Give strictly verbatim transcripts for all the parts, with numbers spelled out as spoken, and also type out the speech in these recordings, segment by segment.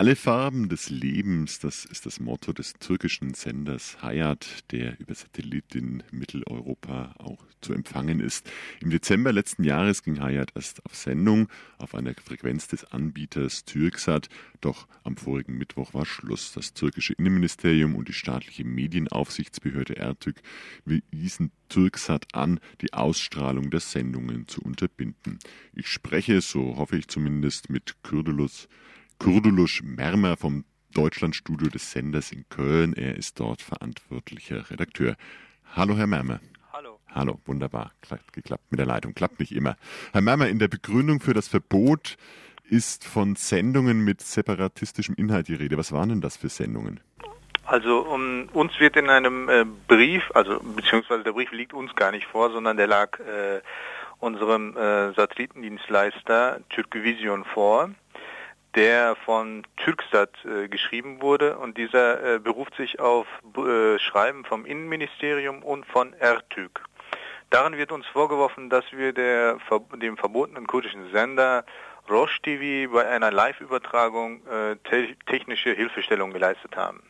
Alle Farben des Lebens, das ist das Motto des türkischen Senders Hayat, der über Satellit in Mitteleuropa auch zu empfangen ist. Im Dezember letzten Jahres ging Hayat erst auf Sendung auf einer Frequenz des Anbieters Türksat, doch am vorigen Mittwoch war Schluss. Das türkische Innenministerium und die staatliche Medienaufsichtsbehörde Ertürk wiesen Türksat an, die Ausstrahlung der Sendungen zu unterbinden. Ich spreche, so hoffe ich zumindest, mit Kürdülüş Kürdülüş Mermer vom Deutschlandstudio des Senders in Köln. Er ist dort verantwortlicher Redakteur. Hallo, Herr Mermer. Hallo. Hallo, wunderbar. Klappt, geklappt mit der Leitung. Klappt nicht immer. Herr Mermer, in der Begründung für das Verbot ist von Sendungen mit separatistischem Inhalt die Rede. Was waren denn das für Sendungen? Also um, uns wird in einem äh, Brief, also beziehungsweise der Brief liegt uns gar nicht vor, sondern der lag äh, unserem äh, Satellitendienstleister Türkvision vor, der von Türksat äh, geschrieben wurde, und dieser äh, beruft sich auf äh, Schreiben vom Innenministerium und von Ertürk. Darin wird uns vorgeworfen, dass wir der, dem verbotenen kurdischen Sender Rosh T V bei einer Live-Übertragung äh, te- technische Hilfestellung geleistet haben.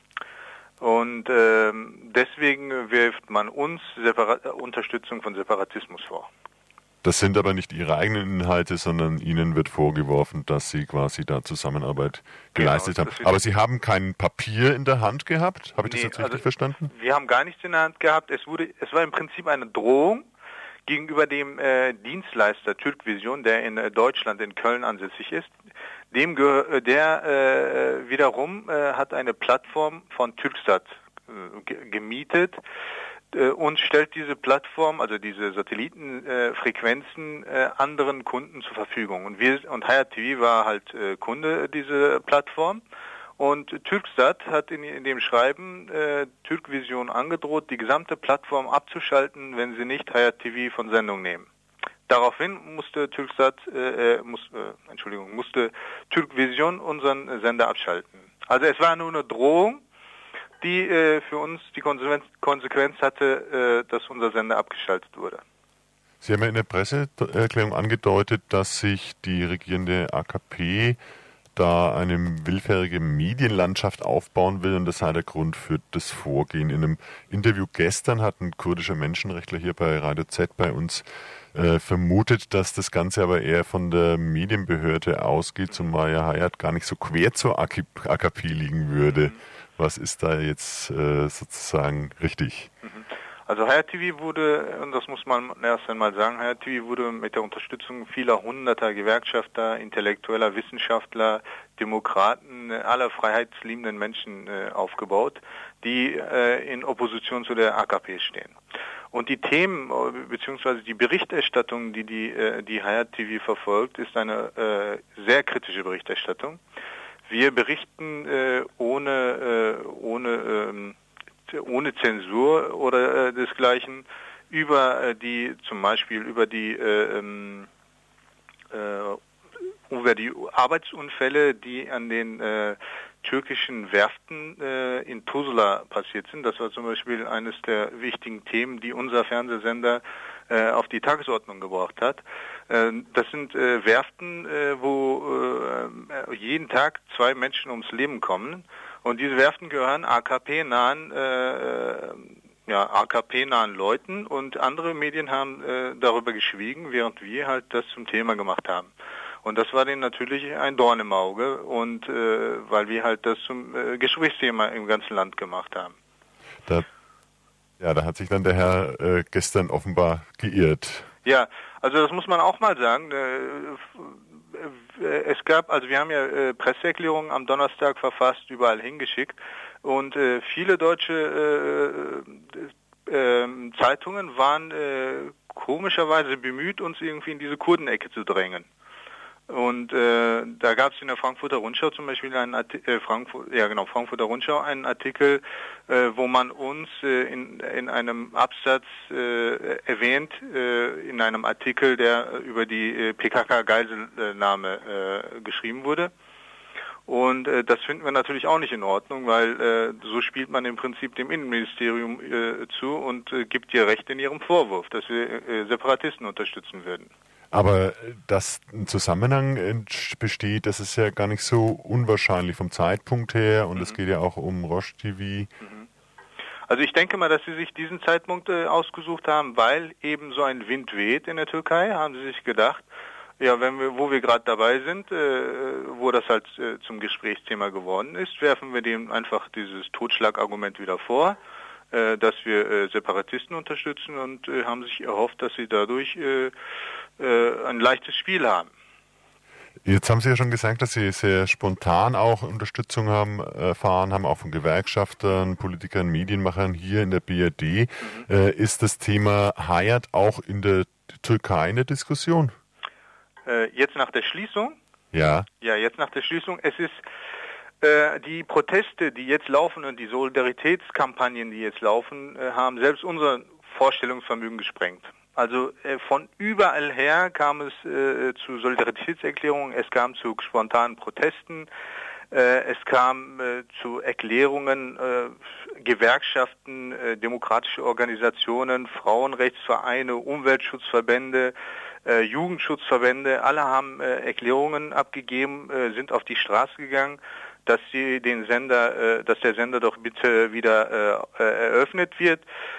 Und äh, deswegen wirft man uns Separa- Unterstützung von Separatismus vor. Das sind aber nicht Ihre eigenen Inhalte, sondern Ihnen wird vorgeworfen, dass Sie quasi da Zusammenarbeit geleistet genau, haben. Aber Sie haben kein Papier in der Hand gehabt? Habe ich nee, das jetzt richtig also verstanden? Wir haben gar nichts in der Hand gehabt. Es wurde, es war im Prinzip eine Drohung gegenüber dem äh, Dienstleister Türkvision, der in äh, Deutschland, in Köln ansässig ist. Dem ge- der äh, wiederum äh, hat eine Plattform von Türksat äh, ge- gemietet und stellt diese Plattform, also diese Satellitenfrequenzen, äh, äh, anderen Kunden zur Verfügung. Und wir und Hayat T V war halt äh, Kunde dieser Plattform. Und Türksat hat in, in dem Schreiben äh, Türkvision angedroht, die gesamte Plattform abzuschalten, wenn sie nicht Hayat T V von Sendung nehmen. Daraufhin musste Türksat, äh, muss, äh, Entschuldigung, musste Türkvision unseren Sender abschalten. Also es war nur eine Drohung, die äh, für uns die Konsequenz, Konsequenz hatte, äh, dass unser Sender abgeschaltet wurde. Sie haben ja in der Presseerklärung angedeutet, dass sich die regierende A K P da eine willfährige Medienlandschaft aufbauen will, und das sei der Grund für das Vorgehen. In einem Interview gestern hat ein kurdischer Menschenrechtler hier bei Radio Z bei uns äh, vermutet, dass das Ganze aber eher von der Medienbehörde ausgeht, zumal ja Hayat gar nicht so quer zur A K P liegen würde. Mhm. Was ist da jetzt äh, sozusagen richtig? Also Hayat T V wurde, und das muss man erst einmal sagen, Hayat T V wurde mit der Unterstützung vieler hunderter Gewerkschafter, intellektueller Wissenschaftler, Demokraten, aller freiheitsliebenden Menschen äh, aufgebaut, die äh, in Opposition zu der A K P stehen. Und die Themen bzw. die Berichterstattung, die die, äh, die Hayat T V verfolgt, ist eine äh, sehr kritische Berichterstattung. Wir berichten äh, ohne, äh, ohne, ähm, ohne Zensur oder äh, desgleichen über äh, die, zum Beispiel über die, äh, äh, über die Arbeitsunfälle, die an den äh, türkischen Werften äh, in Tuzla passiert sind. Das war zum Beispiel eines der wichtigen Themen, die unser Fernsehsender äh, auf die Tagesordnung gebracht hat. Äh, das sind äh, Werften, äh, wo äh, jeden Tag zwei Menschen ums Leben kommen. Und diese Werften gehören A K P-nahen äh, ja, A K P-nahen Leuten, und andere Medien haben äh, darüber geschwiegen, während wir halt das zum Thema gemacht haben. Und das war denen natürlich ein Dorn im Auge, und äh, weil wir halt das zum äh, Gesprächsthema im ganzen Land gemacht haben. Da, ja, da hat sich dann der Herr äh, gestern offenbar geirrt. Ja, also das muss man auch mal sagen. Äh, äh, es gab, also wir haben ja äh, Presseerklärungen am Donnerstag verfasst, überall hingeschickt, und äh, viele deutsche äh, äh, Zeitungen waren äh, komischerweise bemüht, uns irgendwie in diese Kurdenecke zu drängen. Und äh, da gab es in der Frankfurter Rundschau zum Beispiel einen Artikel, äh, Frankfurt, ja genau, Frankfurter Rundschau einen Artikel, äh, wo man uns äh, in, in einem Absatz äh, erwähnt, äh, in einem Artikel, der über die äh, P K K-Geiselnahme äh, geschrieben wurde. Und äh, das finden wir natürlich auch nicht in Ordnung, weil äh, so spielt man im Prinzip dem Innenministerium äh, zu und äh, gibt ihr Recht in ihrem Vorwurf, dass wir äh, Separatisten unterstützen würden. Aber dass ein Zusammenhang besteht, das ist ja gar nicht so unwahrscheinlich vom Zeitpunkt her und es mhm. geht ja auch um Roche T V. Mhm. Also ich denke mal, dass Sie sich diesen Zeitpunkt äh, ausgesucht haben, weil eben so ein Wind weht in der Türkei, haben Sie sich gedacht, ja, wenn wir, wo wir gerade dabei sind, äh, wo das halt äh, zum Gesprächsthema geworden ist, werfen wir dem einfach dieses Totschlagargument wieder vor, äh, dass wir äh, Separatisten unterstützen und äh, haben sich erhofft, dass sie dadurch äh, äh, ein leichtes Spiel haben. Jetzt haben Sie ja schon gesagt, dass Sie sehr spontan auch Unterstützung haben, erfahren haben, auch von Gewerkschaftern, Politikern, Medienmachern hier in der B R D. Mhm. Äh, ist das Thema Hayat auch in der Türkei eine Diskussion? Äh, jetzt nach der Schließung? Ja. Ja, jetzt nach der Schließung. Es ist äh, die Proteste, die jetzt laufen und die Solidaritätskampagnen, die jetzt laufen, äh, haben selbst unser Vorstellungsvermögen gesprengt. Also äh, von überall her kam es äh, zu Solidaritätserklärungen, es kam zu spontanen Protesten, äh, es kam äh, zu Erklärungen, äh, Gewerkschaften, äh, demokratische Organisationen, Frauenrechtsvereine, Umweltschutzverbände, äh, Jugendschutzverbände, alle haben äh, Erklärungen abgegeben, äh, sind auf die Straße gegangen, dass sie den Sender, äh, dass der Sender doch bitte wieder äh, eröffnet wird.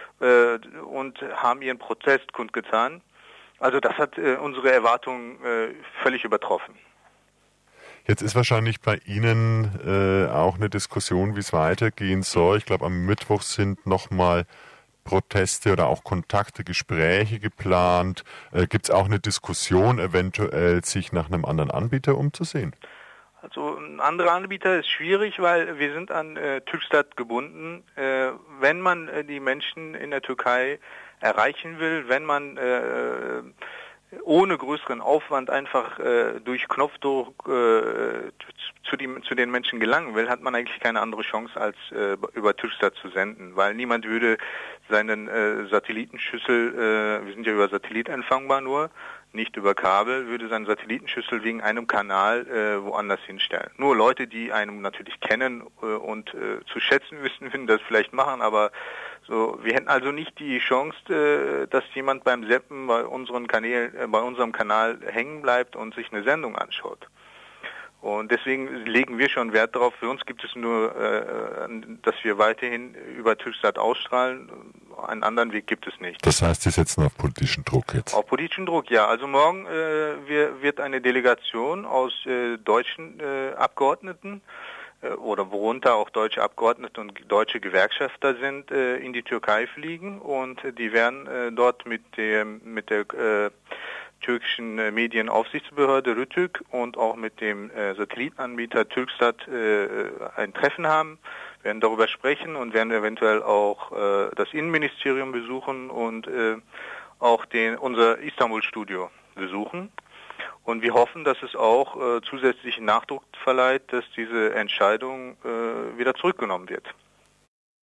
Und haben ihren Protest kundgetan. Also das hat äh, unsere Erwartungen äh, völlig übertroffen. Jetzt ist wahrscheinlich bei Ihnen äh, auch eine Diskussion, wie es weitergehen soll. Ich glaube, am Mittwoch sind nochmal Proteste oder auch Kontakte, Gespräche geplant. Äh, Gibt es auch eine Diskussion, eventuell sich nach einem anderen Anbieter umzusehen? Also ein anderer Anbieter ist schwierig, weil wir sind an äh, Türkstat gebunden. Äh, wenn man äh, die Menschen in der Türkei erreichen will, wenn man äh, ohne größeren Aufwand einfach äh, durch Knopfdruck äh, zu, die, zu den Menschen gelangen will, hat man eigentlich keine andere Chance, als äh, über Türkstat zu senden, weil niemand würde seinen äh, Satellitenschüssel, äh, wir sind ja über Satellit empfangbar nur, nicht über Kabel, würde seinen Satellitenschüssel wegen einem Kanal äh, woanders hinstellen. Nur Leute, die einen natürlich kennen äh, und äh, zu schätzen wissen, würden das vielleicht machen, aber so, wir hätten also nicht die Chance, äh, dass jemand beim Zappen bei unseren Kanälen, äh, bei unserem Kanal hängen bleibt und sich eine Sendung anschaut. Und deswegen legen wir schon Wert darauf. Für uns gibt es nur, äh, dass wir weiterhin über Türkstat ausstrahlen. Einen anderen Weg gibt es nicht. Das heißt, Sie setzen auf politischen Druck jetzt? Auf politischen Druck, ja. Also morgen äh, wir, wird eine Delegation aus äh, deutschen äh, Abgeordneten äh, oder worunter auch deutsche Abgeordnete und deutsche Gewerkschafter sind, äh, in die Türkei fliegen und äh, die werden äh, dort mit dem mit der äh, türkischen äh, Medienaufsichtsbehörde Rütük und auch mit dem äh, Satellitenanbieter Türkstat äh, ein Treffen haben, werden darüber sprechen und werden eventuell auch äh, das Innenministerium besuchen und äh, auch den, unser Istanbul-Studio besuchen. Und wir hoffen, dass es auch äh, zusätzlichen Nachdruck verleiht, dass diese Entscheidung äh, wieder zurückgenommen wird.